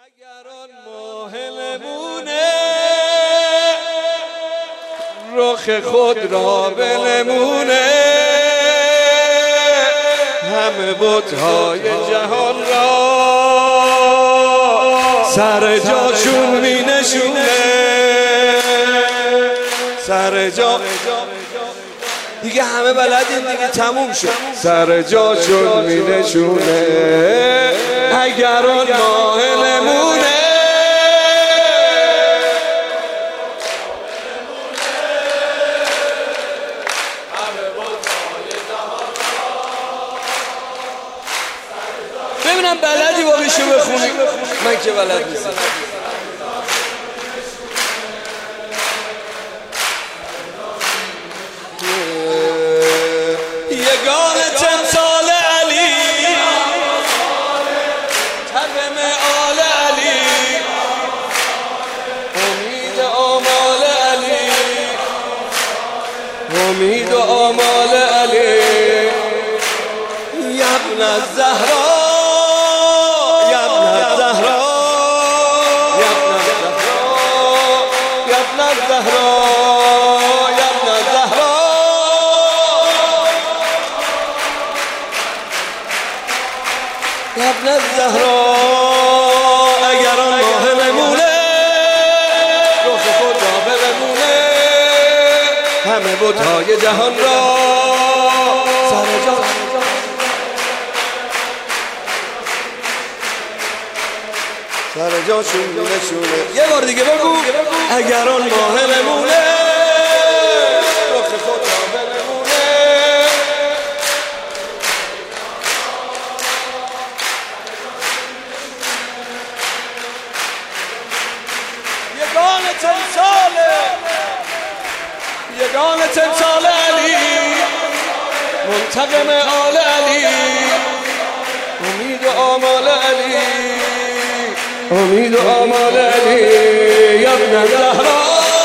اگر آن ماه نمونه رخ خود را بنمونه، همه بت‌های جهان را سر جاشون می نشونه، سر جا دیگه همه بلدیم دیگه، تموم شد. سر جاشون می نشونه اگر آن ماه نمونه. ببینم بلدی باقیشو بخونی، من که بلد نیستم. یگانه تمثال علی، تبم آل علی، امید آمال علی، امید آمال علی، یبن الزهرا، یبن الزهرا، یبن الزهرا، یبن الزهرا، یبن الزهرا. اگر آن ماه نمونه رخ خود را بنمونه، همه بت‌های جهان را سر جان سر جاشون نشونه. یه بار دیگه بگو اگر آن ماه نمونه رخ خود را بنمونه، یگانه تمثال، یگانه تمثال علی، منتقم آل علی، امید آمال علی، امید آمال علی، یبن الزهرا.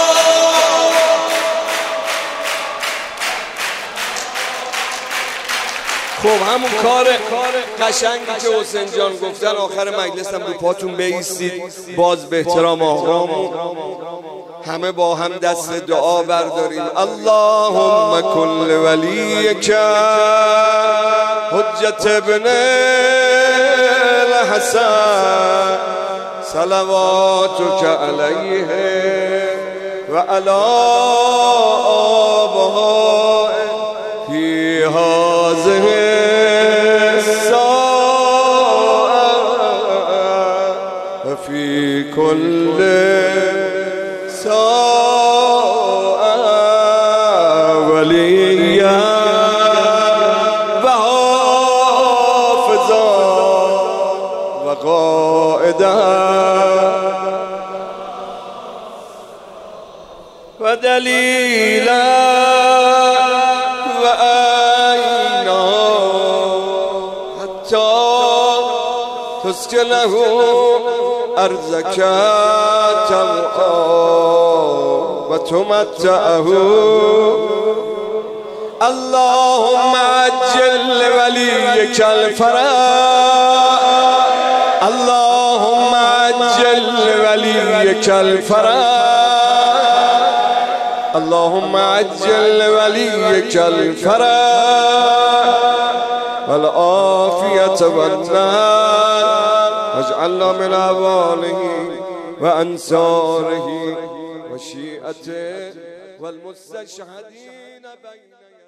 خب همون کار قشنگی که حسین جان گفتن آخر مجلسم رو پاتون بیستید، باز به احترام آقامون همه با هم دست دعا برداریم. اللهم کل ولیک حجت ابن الحسن صلواتک علیه و علی آبائه فی هذه الساعة و فی کل ساعة ولیا و حافظا و قائدا و دلیلا و عینا حتی تسکنه ارضک طوعا و تمتعه. اللهم عجل ولیک الفرج، اللهم عجل ولیک الفرج، اللهم عجل ولیک الفرج والعافیة والنصر، واجعلنا من أعوانه وأنصاره وشيعته والمستشهدين بين